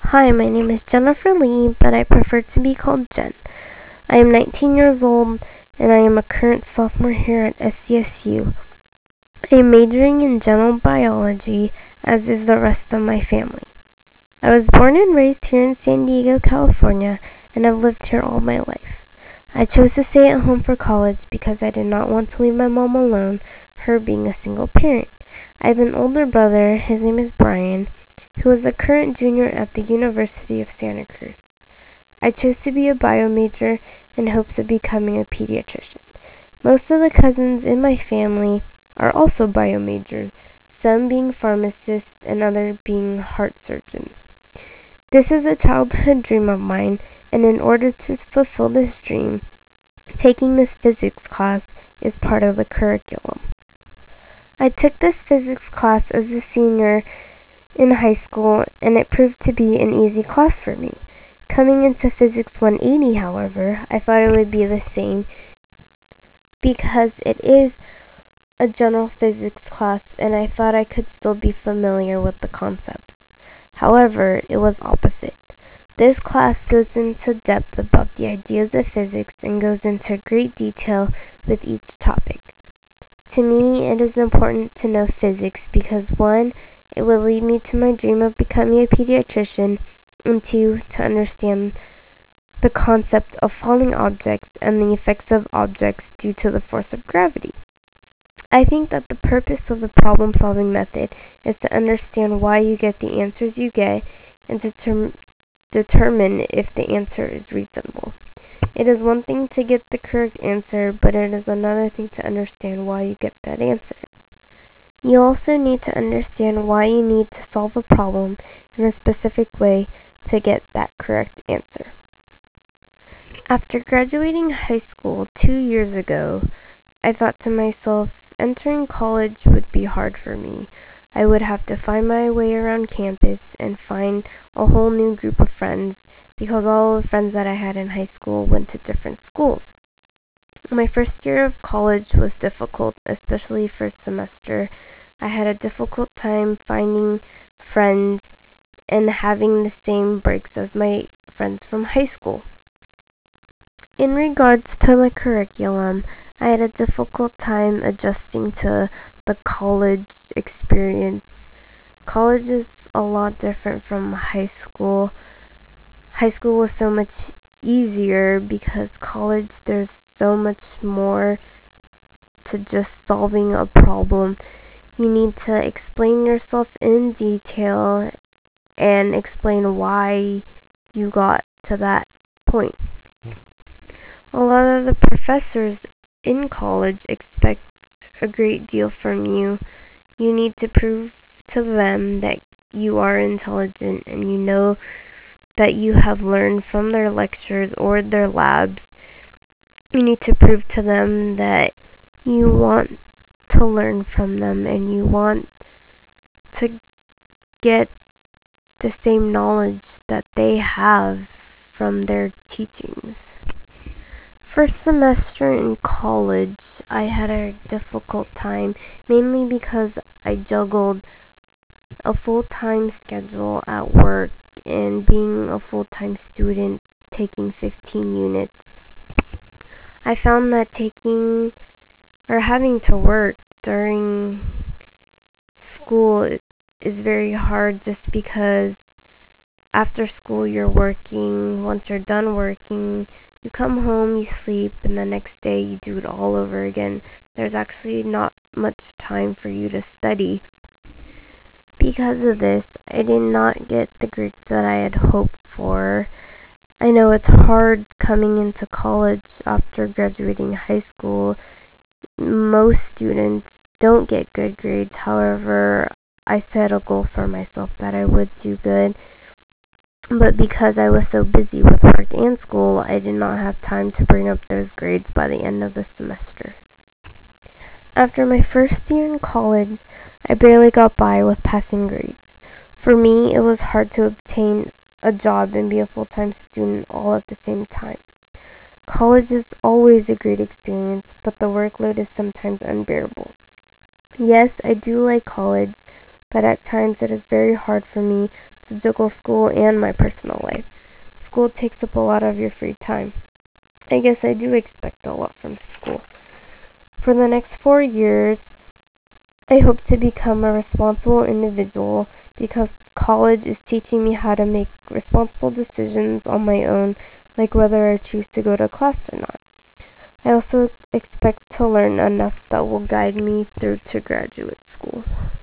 Hi, my name is Jennifer Lee, but I prefer to be called Jen. I am 19 years old and I am a current sophomore here at SCSU. I am majoring in general biology, as is the rest of my family. I was born and raised here in San Diego, California, and have lived here all my life. I chose to stay at home for college because I did not want to leave my mom alone, her being a single parent. I have an older brother, his name is Brian, who is a current junior at the University of Santa Cruz. I chose to be a bio major in hopes of becoming a pediatrician. Most of the cousins in my family are also bio majors, some being pharmacists and others being heart surgeons. This is a childhood dream of mine, and in order to fulfill this dream, taking this physics class is part of the curriculum. I took this physics class as a senior in high school, and it proved to be an easy class for me. Coming into Physics 180, however, I thought it would be the same because it is a general physics class and I thought I could still be familiar with the concepts. However, it was opposite. This class goes into depth about the ideas of physics and goes into great detail with each topic. To me, it is important to know physics because 1, it will lead me to my dream of becoming a pediatrician, and 2, to understand the concept of falling objects and the effects of objects due to the force of gravity. I think that the purpose of the problem-solving method is to understand why you get the answers you get and to determine if the answer is reasonable. It is one thing to get the correct answer, but it is another thing to understand why you get that answer. You also need to understand why you need to solve a problem in a specific way to get that correct answer. After graduating high school 2 years ago, I thought to myself, entering college would be hard for me. I would have to find my way around campus and find a whole new group of friends because all the friends that I had in high school went to different schools. My first year of college was difficult, especially first semester. I had a difficult time finding friends and having the same breaks as my friends from high school. In regards to the curriculum, I had a difficult time adjusting to the college experience. College is a lot different from high school. High school was so much easier because college there's so much more to just solving a problem. You need to explain yourself in detail and explain why you got to that point. A lot of the professors in college expect a great deal from you. You need to prove to them that you are intelligent and you know that you have learned from their lectures or their labs. You need to prove to them that you want to learn from them and you want to get the same knowledge that they have from their teachings. First semester in college, I had a difficult time, mainly because I juggled a full-time schedule at work and being a full-time student taking 15 units. I found that having to work during school is very hard just because after school you're working. Once you're done working, you come home, you sleep, and the next day you do it all over again. There's actually not much time for you to study. Because of this, I did not get the grades that I had hoped for. I know it's hard coming into college after graduating high school. Most students don't get good grades. However, I set a goal for myself that I would do good. But because I was so busy with work and school, I did not have time to bring up those grades by the end of the semester. After my first year in college, I barely got by with passing grades. For me, it was hard to obtain a job and be a full-time student all at the same time. College is always a great experience, but the workload is sometimes unbearable. Yes, I do like college, but at times it is very hard for me to juggle school and my personal life. School takes up a lot of your free time. I guess I do expect a lot from school. For the next 4 years, I hope to become a responsible individual because college is teaching me how to make responsible decisions on my own, like whether I choose to go to class or not. I also expect to learn enough that will guide me through to graduate school.